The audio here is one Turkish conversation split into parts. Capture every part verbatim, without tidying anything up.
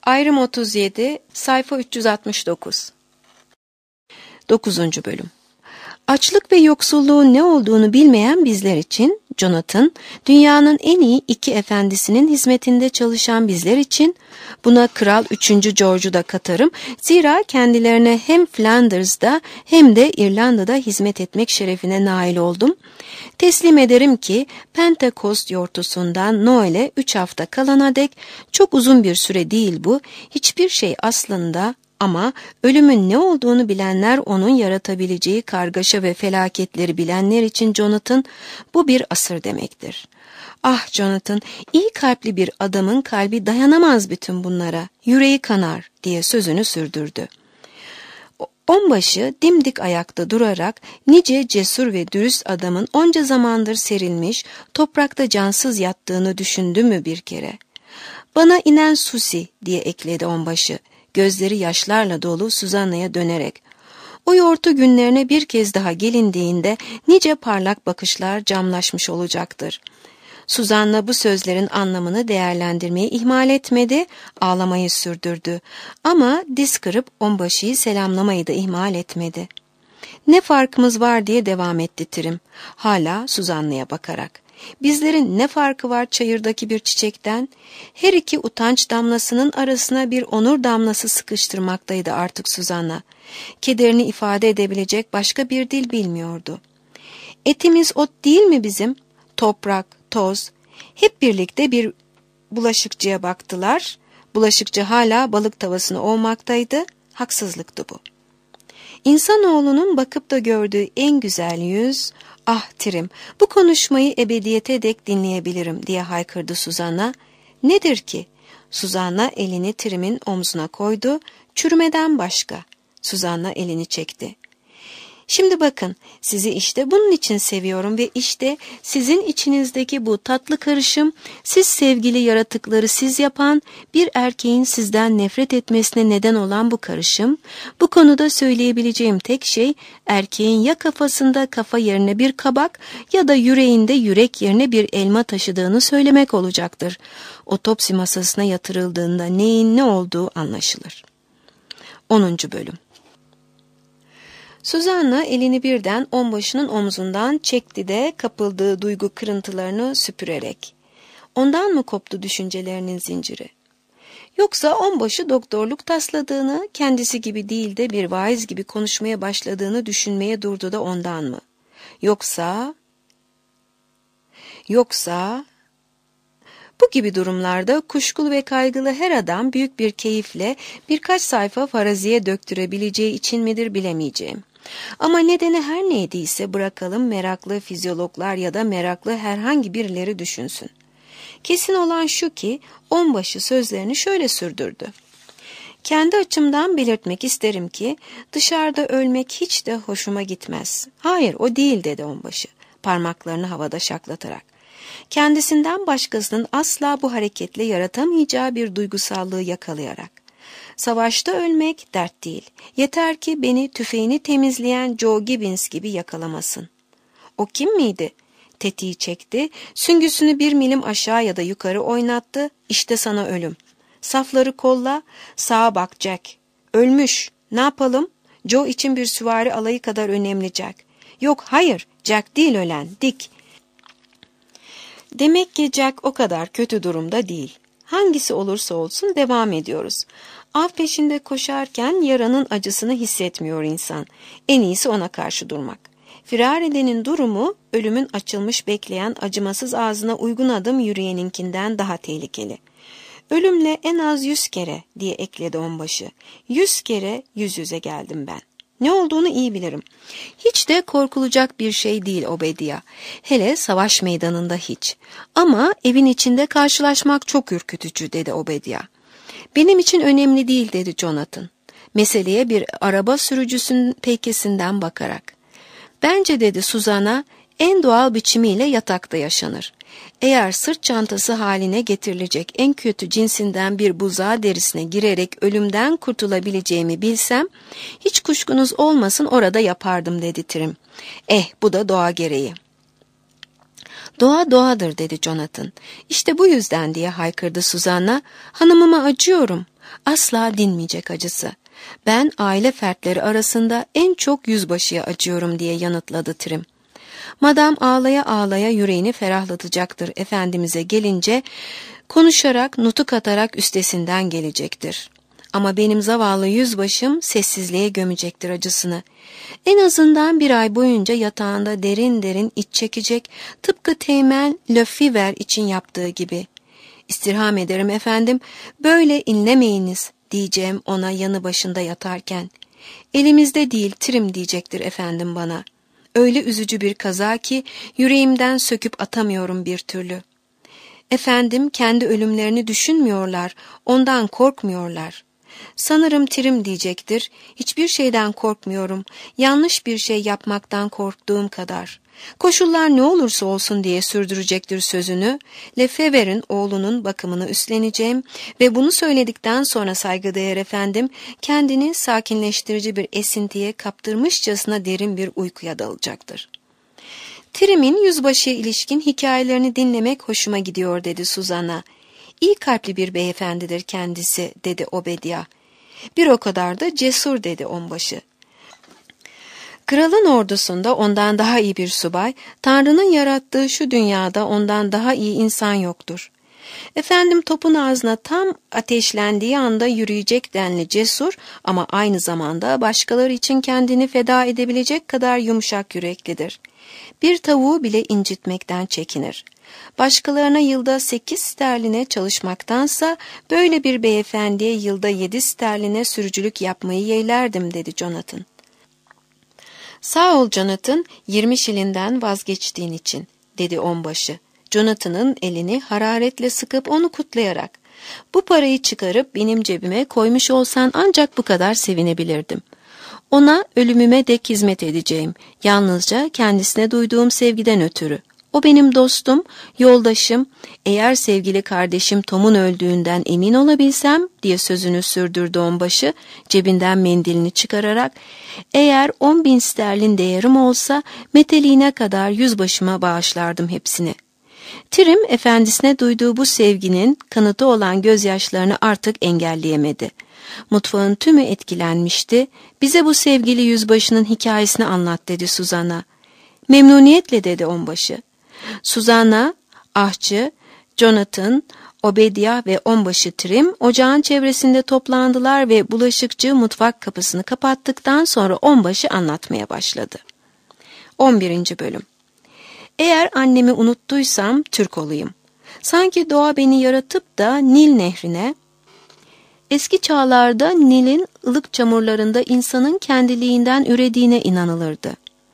Ayrım otuz yedi, sayfa üç yüz altmış dokuz. dokuzuncu bölüm. Açlık ve yoksulluğun ne olduğunu bilmeyen bizler için, Jonathan, dünyanın en iyi iki efendisinin hizmetinde çalışan bizler için, buna Kral üçüncü George'u da katarım, zira kendilerine hem Flanders'da hem de İrlanda'da hizmet etmek şerefine nail oldum. Teslim ederim ki, Pentekost yortusundan Noel'e üç hafta kalana dek, çok uzun bir süre değil bu, hiçbir şey aslında. Ama ölümün ne olduğunu bilenler, onun yaratabileceği kargaşa ve felaketleri bilenler için Jonathan, bu bir asır demektir. Ah Jonathan, iyi kalpli bir adamın kalbi dayanamaz bütün bunlara, yüreği kanar diye sözünü sürdürdü. Onbaşı dimdik ayakta durarak nice cesur ve dürüst adamın onca zamandır serilmiş, toprakta cansız yattığını düşündü mü bir kere? Bana inen Susi diye ekledi onbaşı. Gözleri yaşlarla dolu Suzanna'ya dönerek. O yortu günlerine bir kez daha gelindiğinde nice parlak bakışlar camlaşmış olacaktır. Suzanna bu sözlerin anlamını değerlendirmeyi ihmal etmedi, ağlamayı sürdürdü. Ama diz kırıp onbaşıyı selamlamayı da ihmal etmedi. Ne farkımız var diye devam etti Trim, hala Suzanna'ya bakarak. Bizlerin ne farkı var çayırdaki bir çiçekten? Her iki utanç damlasının arasına bir onur damlası sıkıştırmaktaydı artık Suzanna. Kederini ifade edebilecek başka bir dil bilmiyordu. Etimiz ot değil mi bizim? Toprak, toz. Hep birlikte bir bulaşıkçıya baktılar. Bulaşıkçı hala balık tavasını ovmaktaydı. Haksızlıktı bu. İnsanoğlunun bakıp da gördüğü en güzel yüz... Ah Trim, bu konuşmayı ebediyete dek dinleyebilirim diye haykırdı Suzanna. Nedir ki? Suzanna elini Trim'in omzuna koydu. Çürümeden başka. Suzanna elini çekti. Şimdi bakın, sizi işte bunun için seviyorum ve işte sizin içinizdeki bu tatlı karışım, siz sevgili yaratıkları siz yapan, bir erkeğin sizden nefret etmesine neden olan bu karışım, bu konuda söyleyebileceğim tek şey, erkeğin ya kafasında kafa yerine bir kabak ya da yüreğinde yürek yerine bir elma taşıdığını söylemek olacaktır. Otopsi masasına yatırıldığında neyin ne olduğu anlaşılır. onuncu bölüm. Suzanna elini birden onbaşının omzundan çekti de kapıldığı duygu kırıntılarını süpürerek. Ondan mı koptu düşüncelerinin zinciri? Yoksa onbaşı doktorluk tasladığını, kendisi gibi değil de bir vaiz gibi konuşmaya başladığını düşünmeye durdu da ondan mı? Yoksa... Yoksa... Bu gibi durumlarda kuşkulu ve kaygılı her adam büyük bir keyifle birkaç sayfa faraziye döktürebileceği için midir bilemeyeceğim. Ama nedeni her neydiyse bırakalım meraklı fizyologlar ya da meraklı herhangi birileri düşünsün. Kesin olan şu ki onbaşı sözlerini şöyle sürdürdü. Kendi açımdan belirtmek isterim ki dışarıda ölmek hiç de hoşuma gitmez. Hayır o değil dedi onbaşı parmaklarını havada şaklatarak. Kendisinden başkasının asla bu hareketle yaratamayacağı bir duygusallığı yakalayarak. Savaşta ölmek dert değil. Yeter ki beni tüfeğini temizleyen Joe Gibbons gibi yakalamasın. O kim miydi? Tetiği çekti, süngüsünü bir milim aşağı ya da yukarı oynattı. İşte sana ölüm. Safları kolla, sağa bak Jack. Ölmüş. Ne yapalım? Joe için bir süvari alayı kadar önemli Jack. Yok hayır, Jack değil ölen, Dick. Demek ki Jack o kadar kötü durumda değil. Hangisi olursa olsun devam ediyoruz. Av peşinde koşarken yaranın acısını hissetmiyor insan. En iyisi ona karşı durmak. Firar edenin durumu ölümün açılmış bekleyen acımasız ağzına uygun adım yürüyeninkinden daha tehlikeli. Ölümle en az yüz kere diye ekledi onbaşı. Yüz kere yüz yüze geldim ben. Ne olduğunu iyi bilirim. Hiç de korkulacak bir şey değil Obadiah. Hele savaş meydanında hiç. Ama evin içinde karşılaşmak çok ürkütücü dedi Obadiah. Benim için önemli değil dedi Jonathan. Meseleye bir araba sürücüsünün peykesinden bakarak. Bence dedi Suzan'a en doğal biçimiyle yatakta yaşanır. Eğer sırt çantası haline getirilecek en kötü cinsinden bir buzağı derisine girerek ölümden kurtulabileceğimi bilsem, hiç kuşkunuz olmasın orada yapardım dedi Trim. Eh bu da doğa gereği. Doğa doğadır dedi Jonathan. İşte bu yüzden diye haykırdı Suzanna. Hanımıma acıyorum. Asla dinmeyecek acısı. Ben aile fertleri arasında en çok yüzbaşıya acıyorum diye yanıtladı Trim. Madam ağlaya ağlaya yüreğini ferahlatacaktır Efendimiz'e gelince, konuşarak, nutuk atarak üstesinden gelecektir. Ama benim zavallı yüzbaşım sessizliğe gömecektir acısını. En azından bir ay boyunca yatağında derin derin iç çekecek, tıpkı Teğmen Löffiver için yaptığı gibi. "İstirham ederim efendim, böyle inlemeyiniz," diyeceğim ona yanı başında yatarken. "Elimizde değil Trim," diyecektir efendim bana. Öyle üzücü bir kaza ki yüreğimden söküp atamıyorum bir türlü. Efendim kendi ölümlerini düşünmüyorlar, ondan korkmuyorlar. Sanırım Trim diyecektir, "Hiçbir şeyden korkmuyorum, yanlış bir şey yapmaktan korktuğum kadar." Koşullar ne olursa olsun diye sürdürecektir sözünü. Lefever'in oğlunun bakımını üstleneceğim ve bunu söyledikten sonra saygıdeğer efendim kendini sakinleştirici bir esintiye kaptırmışçasına derin bir uykuya dalacaktır. Trim'in yüzbaşıya ilişkin hikayelerini dinlemek hoşuma gidiyor dedi Suzan'a. "İyi kalpli bir beyefendidir kendisi," dedi Obadiah. "Bir o kadar da cesur," dedi onbaşı. "Kralın ordusunda ondan daha iyi bir subay, Tanrı'nın yarattığı şu dünyada ondan daha iyi insan yoktur. Efendim topun ağzına tam ateşlendiği anda yürüyecek denli cesur ama aynı zamanda başkaları için kendini feda edebilecek kadar yumuşak yüreklidir. Bir tavuğu bile incitmekten çekinir. Başkalarına yılda sekiz sterline çalışmaktansa böyle bir beyefendiye yılda yedi sterline sürücülük yapmayı yeğlerdim," dedi Jonathan. "Sağ ol Jonathan, yirmi şilinden vazgeçtiğin için," dedi onbaşı, Jonathan'ın elini hararetle sıkıp onu kutlayarak. "Bu parayı çıkarıp benim cebime koymuş olsan ancak bu kadar sevinebilirdim. Ona ölümüme dek hizmet edeceğim, yalnızca kendisine duyduğum sevgiden ötürü. O benim dostum, yoldaşım, eğer sevgili kardeşim Tom'un öldüğünden emin olabilsem," diye sözünü sürdürdü onbaşı, cebinden mendilini çıkararak, "eğer on bin sterlin değerim olsa, meteliğine kadar yüzbaşıma bağışlardım hepsini." Trim, efendisine duyduğu bu sevginin kanıtı olan gözyaşlarını artık engelleyemedi. Mutfağın tümü etkilenmişti. "Bize bu sevgili yüzbaşının hikayesini anlat," dedi Suzan'a. "Memnuniyetle," dedi onbaşı. Suzan'a, ahçı, Jonathan, Obadiah ve onbaşı Trim ocağın çevresinde toplandılar ve bulaşıkçı mutfak kapısını kapattıktan sonra onbaşı anlatmaya başladı. on birinci bölüm. "Eğer annemi unuttuysam Türk olayım. Sanki doğa beni yaratıp da Nil nehrine, eski çağlarda Nil'in ılık çamurlarında insanın kendiliğinden ürediğine inanılırdı.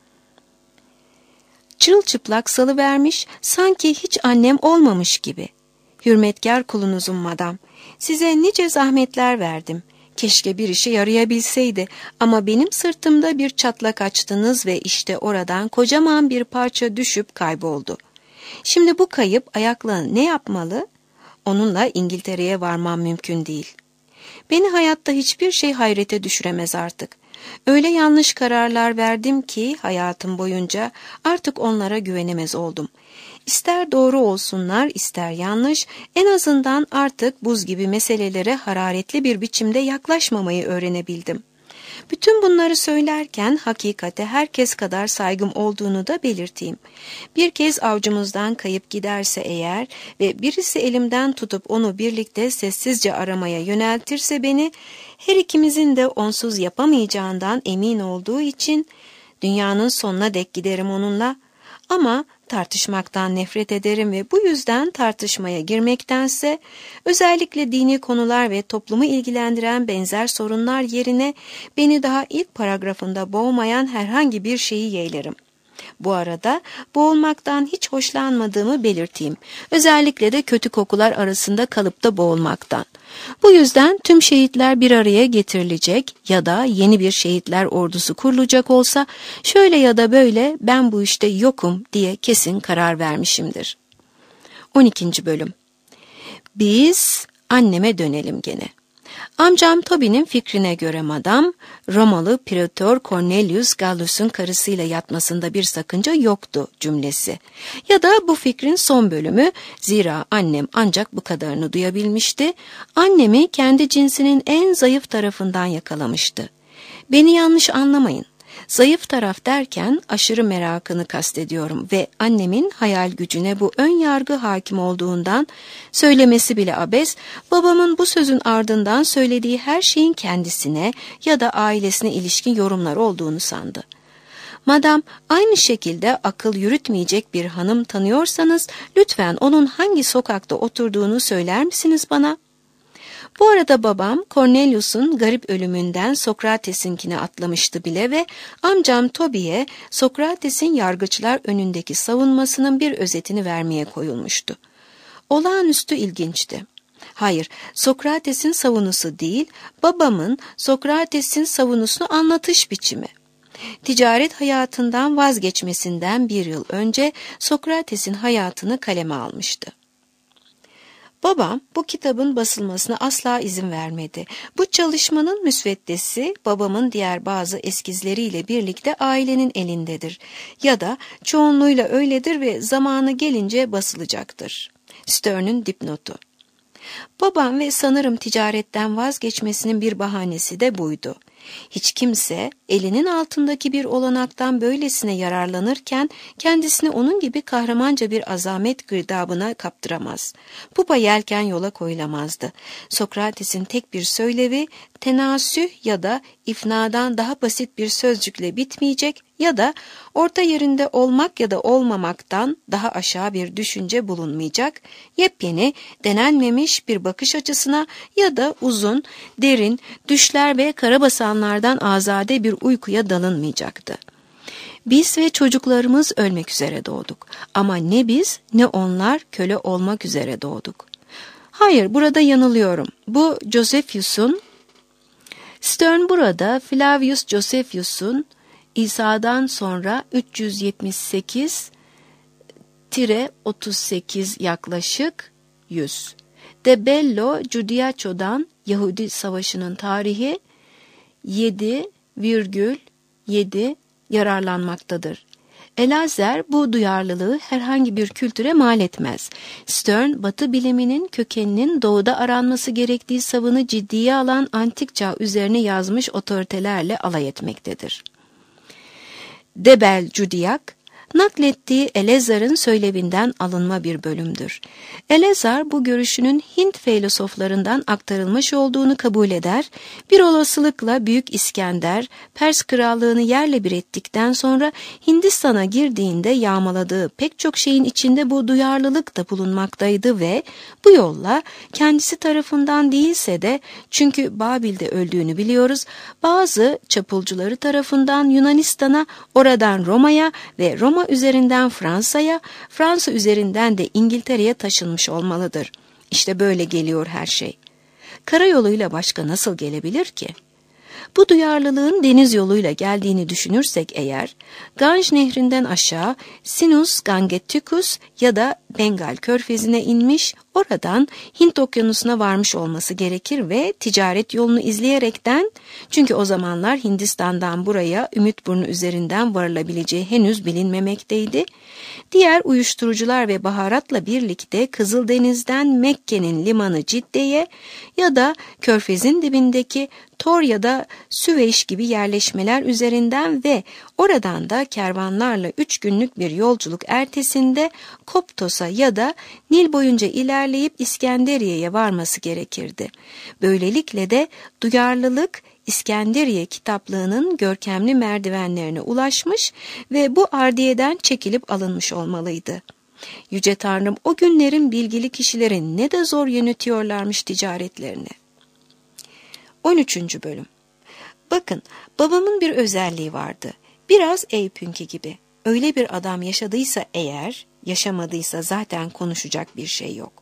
Çırılçıplak salıvermiş, sanki hiç annem olmamış gibi. Hürmetkar kulunuzum madam. Size nice zahmetler verdim. Keşke bir işe yarayabilseydi ama benim sırtımda bir çatlak açtınız ve işte oradan kocaman bir parça düşüp kayboldu. Şimdi bu kayıp ayakla ne yapmalı? Onunla İngiltere'ye varmam mümkün değil. Beni hayatta hiçbir şey hayrete düşüremez artık. Öyle yanlış kararlar verdim ki hayatım boyunca artık onlara güvenemez oldum. İster doğru olsunlar, ister yanlış, en azından artık buz gibi meselelere hararetli bir biçimde yaklaşmamayı öğrenebildim. Bütün bunları söylerken hakikate herkes kadar saygım olduğunu da belirteyim. Bir kez avcumuzdan kayıp giderse eğer ve birisi elimden tutup onu birlikte sessizce aramaya yöneltirse beni, her ikimizin de onsuz yapamayacağından emin olduğu için dünyanın sonuna dek giderim onunla. Ama tartışmaktan nefret ederim ve bu yüzden tartışmaya girmektense özellikle dini konular ve toplumu ilgilendiren benzer sorunlar yerine beni daha ilk paragrafında boğmayan herhangi bir şeyi yeğlerim. Bu arada boğulmaktan hiç hoşlanmadığımı belirteyim. Özellikle de kötü kokular arasında kalıp da boğulmaktan. Bu yüzden tüm şehitler bir araya getirilecek ya da yeni bir şehitler ordusu kurulacak olsa şöyle ya da böyle ben bu işte yokum diye kesin karar vermişimdir. on ikinci bölüm. Biz anneme dönelim gene. Amcam Toby'nin fikrine göre madam, Romalı Praetor Cornelius Gallus'un karısıyla yatmasında bir sakınca yoktu cümlesi. Ya da bu fikrin son bölümü, zira annem ancak bu kadarını duyabilmişti, annemi kendi cinsinin en zayıf tarafından yakalamıştı. Beni yanlış anlamayın. Zayıf taraf derken aşırı merakını kastediyorum ve annemin hayal gücüne bu ön yargı hakim olduğundan söylemesi bile abes, babamın bu sözün ardından söylediği her şeyin kendisine ya da ailesine ilişkin yorumlar olduğunu sandı. Madam, aynı şekilde akıl yürütmeyecek bir hanım tanıyorsanız lütfen onun hangi sokakta oturduğunu söyler misiniz bana? Bu arada babam Cornelius'un garip ölümünden Sokrates'inkine atlamıştı bile ve amcam Toby'ye Sokrates'in yargıçlar önündeki savunmasının bir özetini vermeye koyulmuştu. Olağanüstü ilginçti. Hayır, Sokrates'in savunusu değil, babamın Sokrates'in savunusunu anlatış biçimi. Ticaret hayatından vazgeçmesinden bir yıl önce Sokrates'in hayatını kaleme almıştı. Babam bu kitabın basılmasına asla izin vermedi. Bu çalışmanın müsveddesi babamın diğer bazı eskizleriyle birlikte ailenin elindedir. Ya da çoğunluğuyla öyledir ve zamanı gelince basılacaktır. Stern'ün dipnotu. Babam ve sanırım ticaretten vazgeçmesinin bir bahanesi de buydu. Hiç kimse elinin altındaki bir olanaktan böylesine yararlanırken kendisini onun gibi kahramanca bir azamet girdabına kaptıramaz. Pupa yelken yola koyulamazdı. Sokrates'in tek bir söylevi tenasüh ya da ifnadan daha basit bir sözcükle bitmeyecek ya da orta yerinde olmak ya da olmamaktan daha aşağı bir düşünce bulunmayacak, yepyeni, denenmemiş bir bakış açısına ya da uzun, derin, düşler ve karabasanlardan azade bir uykuya dalınmayacaktı. Biz ve çocuklarımız ölmek üzere doğduk ama ne biz ne onlar köle olmak üzere doğduk. Hayır, burada yanılıyorum. Bu Josephus'un, Stern burada Flavius Josephus'un İsa'dan sonra üç yüz yetmiş sekiz otuz sekiz yaklaşık yüz. De Bello Giudiccio'dan Yahudi Savaşı'nın tarihi yedi virgül yedi yararlanmaktadır. Elazer bu duyarlılığı herhangi bir kültüre mal etmez. Stern, Batı biliminin kökeninin doğuda aranması gerektiği savını ciddiye alan antik çağ üzerine yazmış otoritelerle alay etmektedir. De Beljudiac, naklettiği Elazar'ın söylevinden alınma bir bölümdür. Elazar bu görüşünün Hint filozoflarından aktarılmış olduğunu kabul eder, bir olasılıkla Büyük İskender, Pers krallığını yerle bir ettikten sonra Hindistan'a girdiğinde yağmaladığı pek çok şeyin içinde bu duyarlılık da bulunmaktaydı ve bu yolla kendisi tarafından değilse de, çünkü Babil'de öldüğünü biliyoruz, bazı çapulcuları tarafından Yunanistan'a, oradan Roma'ya ve Roma üzerinden Fransa'ya, Fransa üzerinden de İngiltere'ye taşınmış olmalıdır. İşte böyle geliyor her şey. Karayoluyla başka nasıl gelebilir ki? Bu duyarlılığın deniz yoluyla geldiğini düşünürsek eğer, Ganj nehrinden aşağı Sinus Gangeticus ya da Bengal körfezine inmiş, oradan Hint okyanusuna varmış olması gerekir ve ticaret yolunu izleyerekten, çünkü o zamanlar Hindistan'dan buraya Ümitburnu üzerinden varılabileceği henüz bilinmemekteydi, diğer uyuşturucular ve baharatla birlikte Kızıldeniz'den Mekke'nin limanı Cidde'ye ya da körfezin dibindeki Tor ya da Süveyş gibi yerleşmeler üzerinden ve oradan da kervanlarla üç günlük bir yolculuk ertesinde Koptos'a ya da Nil boyunca ilerleyip İskenderiye'ye varması gerekirdi. Böylelikle de duyarlılık İskenderiye kitaplığının görkemli merdivenlerine ulaşmış ve bu ardiyeden çekilip alınmış olmalıydı. Yüce Tanrım, o günlerin bilgili kişileri ne de zor yönetiyorlarmış ticaretlerini. on üçüncü bölüm. Bakın, babamın bir özelliği vardı. Biraz Eypünki gibi. Öyle bir adam yaşadıysa eğer, yaşamadıysa zaten konuşacak bir şey yok.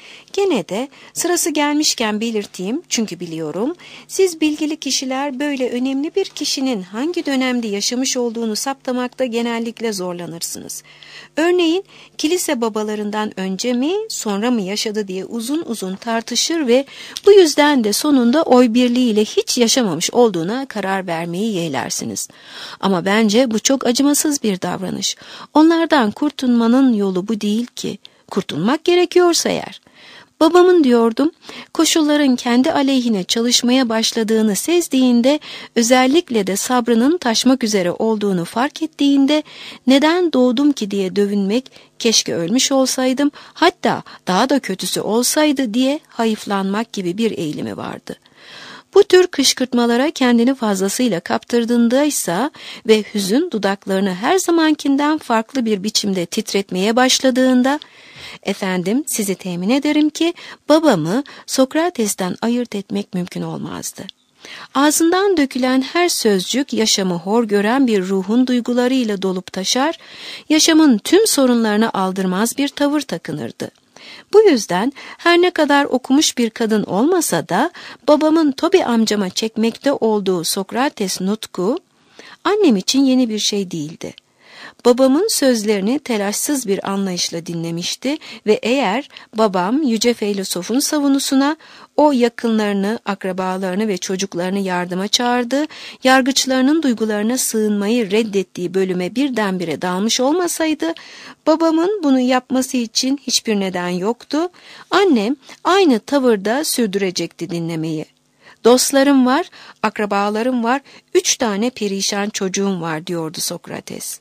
Gene de sırası gelmişken belirteyim, çünkü biliyorum siz bilgili kişiler böyle önemli bir kişinin hangi dönemde yaşamış olduğunu saptamakta genellikle zorlanırsınız. Örneğin kilise babalarından önce mi sonra mı yaşadı diye uzun uzun tartışır ve bu yüzden de sonunda oy birliğiyle hiç yaşamamış olduğuna karar vermeyi yeğlersiniz. Ama bence bu çok acımasız bir davranış. Onlardan kurtulmanın yolu bu değil ki. Kurtulmak gerekiyorsa eğer. Babamın diyordum, koşulların kendi aleyhine çalışmaya başladığını sezdiğinde, özellikle de sabrının taşmak üzere olduğunu fark ettiğinde, neden doğdum ki diye dövünmek, keşke ölmüş olsaydım, hatta daha da kötüsü olsaydı diye hayıflanmak gibi bir eğilimi vardı. Bu tür kışkırtmalara kendini fazlasıyla kaptırdığındaysa ve hüzün dudaklarını her zamankinden farklı bir biçimde titretmeye başladığında, efendim sizi temin ederim ki babamı Sokrates'ten ayırt etmek mümkün olmazdı. Ağzından dökülen her sözcük yaşamı hor gören bir ruhun duygularıyla dolup taşar, yaşamın tüm sorunlarını aldırmaz bir tavır takınırdı. Bu yüzden her ne kadar okumuş bir kadın olmasa da babamın Toby amcama çekmekte olduğu Sokrates nutku annem için yeni bir şey değildi. Babamın sözlerini telaşsız bir anlayışla dinlemişti ve eğer babam yüce filozofun savunusuna o yakınlarını, akrabalarını ve çocuklarını yardıma çağırdı, yargıçlarının duygularına sığınmayı reddettiği bölüme birdenbire dalmış olmasaydı, babamın bunu yapması için hiçbir neden yoktu. Annem aynı tavırda sürdürecekti dinlemeyi. Dostlarım var, akrabalarım var, üç tane perişan çocuğum var diyordu Sokrates.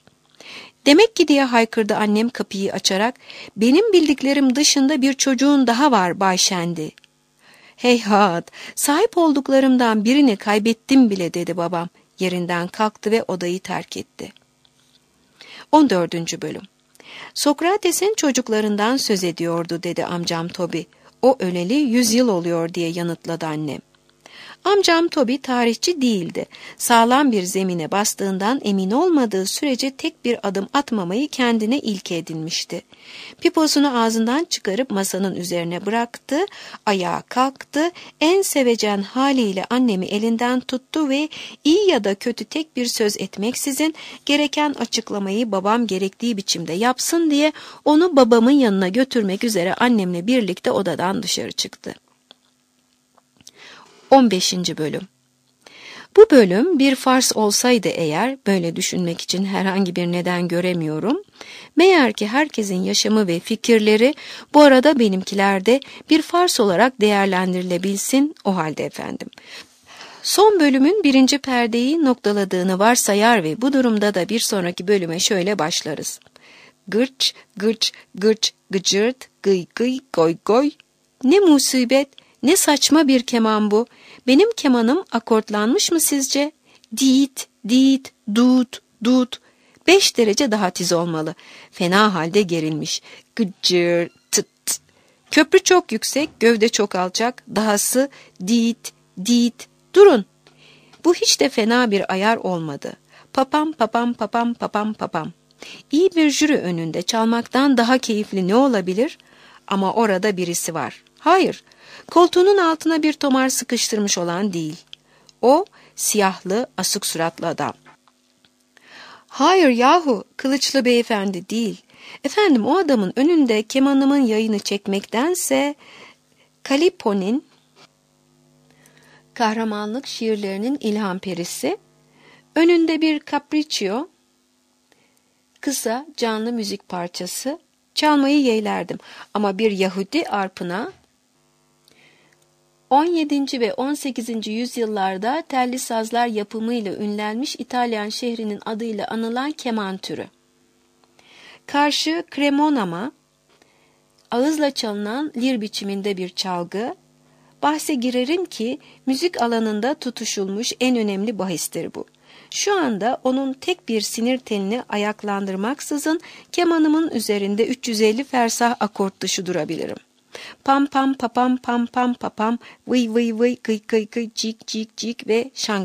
Demek ki diye haykırdı annem kapıyı açarak, benim bildiklerim dışında bir çocuğun daha var Bay Şendi. Heyhat, sahip olduklarımdan birini kaybettim bile dedi babam. Yerinden kalktı ve odayı terk etti. on dördüncü bölüm. Sokrates'in çocuklarından söz ediyordu dedi amcam Toby. O öleli yüz yıl oluyor diye yanıtladı annem. Amcam Toby tarihçi değildi. Sağlam bir zemine bastığından emin olmadığı sürece tek bir adım atmamayı kendine ilke edinmişti. Piposunu ağzından çıkarıp masanın üzerine bıraktı, ayağa kalktı, en sevecen haliyle annemi elinden tuttu ve iyi ya da kötü tek bir söz etmeksizin gereken açıklamayı babam gerektiği biçimde yapsın diye onu babamın yanına götürmek üzere annemle birlikte odadan dışarı çıktı. on beşinci bölüm. Bu bölüm bir fars olsaydı eğer, böyle düşünmek için herhangi bir neden göremiyorum, meğer ki herkesin yaşamı ve fikirleri bu arada benimkilerde bir fars olarak değerlendirilebilsin o halde efendim. Son bölümün birinci perdeyi noktaladığını varsayar ve bu durumda da bir sonraki bölüme şöyle başlarız. Gırç, gırç, gırç, gıcırt, gıy gıy, goy goy. Ne musibet, ne saçma bir keman bu. Benim kemanım akortlanmış mı sizce? Diit, diit, dut, dut. Beş derece daha tiz olmalı. Fena halde gerilmiş. Gıcır, tıt. Köprü çok yüksek, gövde çok alçak. Dahası diit, diit. Durun. Bu hiç de fena bir ayar olmadı. Papam, papam, papam, papam, papam. İyi bir jüri önünde çalmaktan daha keyifli ne olabilir? Ama orada birisi var. Hayır. Koltuğunun altına bir tomar sıkıştırmış olan değil. O siyahlı, asık suratlı adam. Hayır yahu, kılıçlı beyefendi değil. Efendim o adamın önünde kemanımın yayını çekmektense Kalipo'nun kahramanlık şiirlerinin ilham perisi, önünde bir capriccio, kısa canlı müzik parçası çalmayı yeğlerdim. Ama bir Yahudi arpına on yedinci ve on sekizinci yüzyıllarda telli sazlar yapımıyla ünlenmiş İtalyan şehrinin adıyla anılan keman türü. Karşı kremonama, ağızla çalınan lir biçiminde bir çalgı, bahse girerim ki müzik alanında tutuşulmuş en önemli bahistir bu. Şu anda onun tek bir sinir telini ayaklandırmaksızın kemanımın üzerinde üç yüz elli fersah akort dışı durabilirim. Pam pam papam pam pam papam vıy vıy vıy kıy kıy kıy cik cik cik ve şangırt.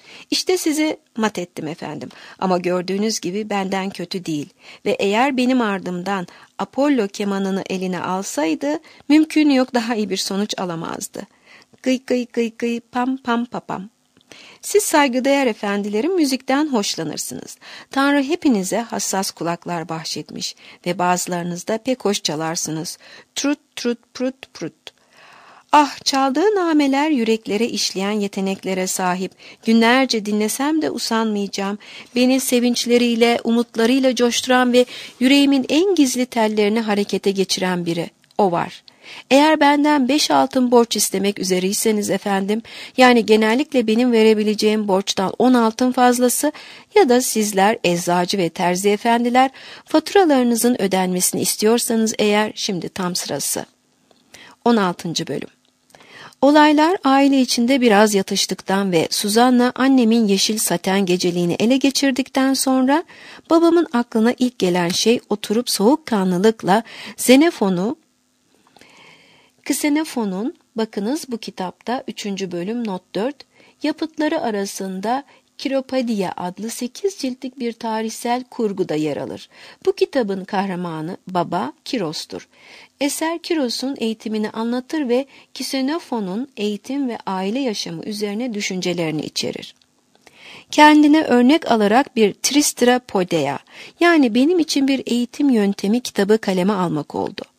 İşte sizi mat ettim efendim ama gördüğünüz gibi benden kötü değil ve eğer benim ardımdan Apollo kemanını eline alsaydı mümkün yok daha iyi bir sonuç alamazdı. Gıy gıy gıy gıy pam pam papam. Siz saygıdeğer efendilerin müzikten hoşlanırsınız. Tanrı hepinize hassas kulaklar bahşetmiş ve bazılarınız da pek hoş çalarsınız. Trut trut prut prut. Ah, çaldığı nameler yüreklere işleyen yeteneklere sahip. Günlerce dinlesem de usanmayacağım. Beni sevinçleriyle, umutlarıyla coşturan ve yüreğimin en gizli tellerini harekete geçiren biri. O var. Eğer benden beş altın borç istemek üzereyseniz efendim, yani genellikle benim verebileceğim borçtan on altın fazlası ya da sizler eczacı ve terzi efendiler faturalarınızın ödenmesini istiyorsanız eğer şimdi tam sırası. on altıncı bölüm. Olaylar aile içinde biraz yatıştıktan ve Suzanna annemin yeşil saten geceliğini ele geçirdikten sonra babamın aklına ilk gelen şey oturup soğukkanlılıkla Xenofon'u Ksenofon'un, bakınız bu kitapta üçüncü bölüm not dört, yapıtları arasında Kiropadia adlı sekiz ciltlik bir tarihsel kurguda yer alır. Bu kitabın kahramanı baba Kiros'tur. Eser Kiros'un eğitimini anlatır ve Ksenofon'un eğitim ve aile yaşamı üzerine düşüncelerini içerir. Kendine örnek alarak bir Tristra Podeia, yani benim için bir eğitim yöntemi kitabı kaleme almak oldu.